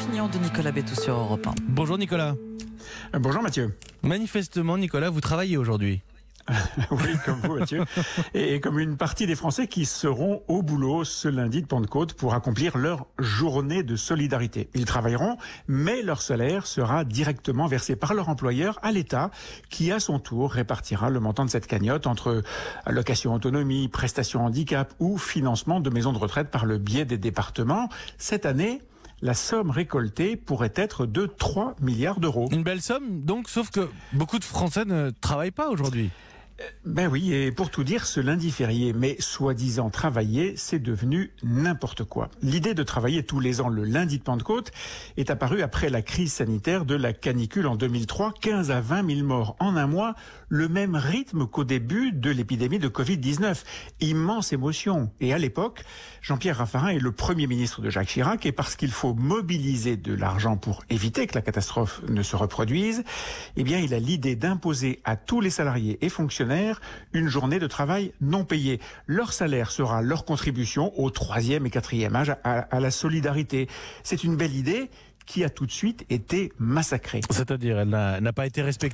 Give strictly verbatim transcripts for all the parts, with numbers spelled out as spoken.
l'opinion de Nicolas Bétou sur Europe un. Bonjour Nicolas. Bonjour Mathieu. Manifestement Nicolas, vous travaillez aujourd'hui. Oui, comme vous Mathieu, et comme une partie des Français qui seront au boulot ce lundi de Pentecôte pour accomplir leur journée de solidarité. Ils travailleront, mais leur salaire sera directement versé par leur employeur à l'État, qui à son tour répartira le montant de cette cagnotte entre allocation autonomie, prestation handicap ou financement de maisons de retraite par le biais des départements. Cette année, la somme récoltée pourrait être de trois milliards d'euros. Une belle somme, donc, sauf que beaucoup de Français ne travaillent pas aujourd'hui. Ben oui, et pour tout dire, ce lundi férié, mais soi-disant travailler, c'est devenu n'importe quoi. L'idée de travailler tous les ans le lundi de Pentecôte est apparue après la crise sanitaire de la canicule en deux mille trois, quinze à vingt mille morts en un mois, le même rythme qu'au début de l'épidémie de covid dix-neuf. Immense émotion. Et à l'époque, Jean-Pierre Raffarin est le premier ministre de Jacques Chirac, et parce qu'il faut mobiliser de l'argent pour éviter que la catastrophe ne se reproduise, eh bien, il a l'idée d'imposer à tous les salariés et fonctionnaires une journée de travail non payée. Leur salaire sera leur contribution au troisième et quatrième âge à, à la solidarité. C'est une belle idée qui a tout de suite été massacrée. C'est-à-dire, elle n'a, n'a pas été respectée ?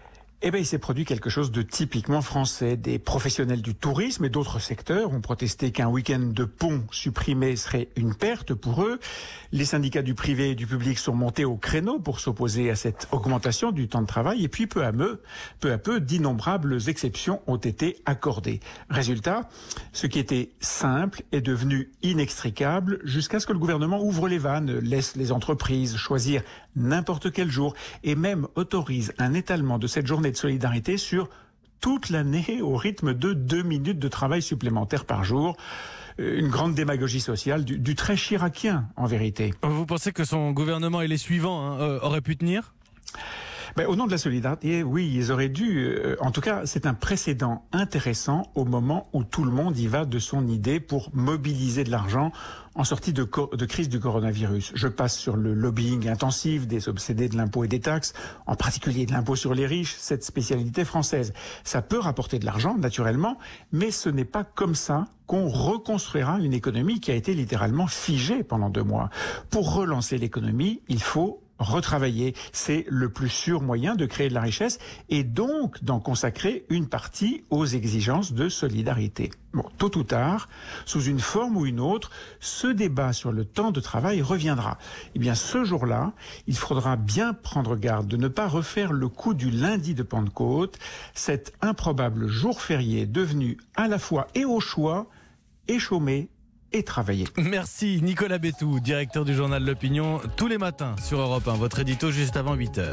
Eh bien, il s'est produit quelque chose de typiquement français. Des professionnels du tourisme et d'autres secteurs ont protesté qu'un week-end de pont supprimé serait une perte pour eux. Les syndicats du privé et du public sont montés au créneau pour s'opposer à cette augmentation du temps de travail. Et puis, peu à peu, peu à peu, d'innombrables exceptions ont été accordées. Résultat, ce qui était simple est devenu inextricable jusqu'à ce que le gouvernement ouvre les vannes, laisse les entreprises choisir n'importe quel jour et même autorise un étalement de cette journée de solidarité sur toute l'année au rythme de deux minutes de travail supplémentaire par jour. Une grande démagogie sociale du, du très chiracien, en vérité. Vous pensez que son gouvernement et les suivants hein, euh, auraient pu tenir ? Ben, au nom de la solidarité, oui, ils auraient dû. Euh, en tout cas, c'est un précédent intéressant au moment où tout le monde y va de son idée pour mobiliser de l'argent en sortie de, co- de crise du coronavirus. Je passe sur le lobbying intensif des obsédés de l'impôt et des taxes, en particulier de l'impôt sur les riches, cette spécialité française. Ça peut rapporter de l'argent, naturellement, mais ce n'est pas comme ça qu'on reconstruira une économie qui a été littéralement figée pendant deux mois. Pour relancer l'économie, il faut retravailler. C'est le plus sûr moyen de créer de la richesse et donc d'en consacrer une partie aux exigences de solidarité. Bon, tôt ou tard, sous une forme ou une autre, ce débat sur le temps de travail reviendra. Eh bien, ce jour-là, il faudra bien prendre garde de ne pas refaire le coup du lundi de Pentecôte, cet improbable jour férié devenu à la fois et au choix et chômé et travailler. Merci Nicolas Bétou, directeur du journal L'Opinion, tous les matins sur Europe un. Votre édito juste avant huit heures.